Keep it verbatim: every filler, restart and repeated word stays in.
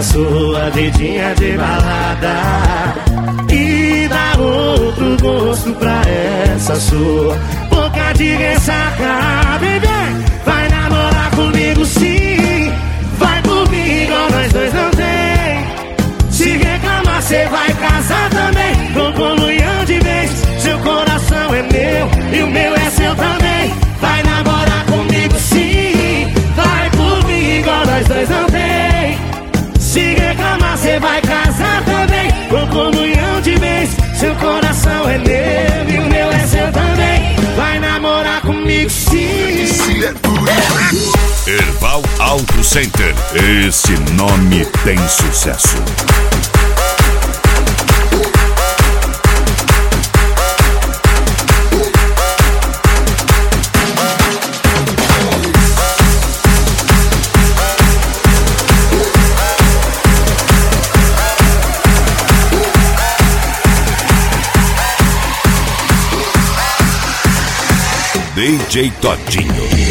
essa sua vidinha de balada e dá outro gosto pra essa sua boca de ressaca. Baby, vai namorar comigo sim, vai por mim igual nós dois não tem. Se reclamar cê vai casar também, com comunhão de vez. Seu coração é meu e o meu é seu também. Vai namorar comigo sim, vai por mim igual nós dois não tem. Se reclamar cê vai casar também, com comunhão de vez. Seu coração é meu e o meu é seu também. Vai namorar comigo sim. Erval Auto Center. Esse nome tem sucesso. D J Todinho.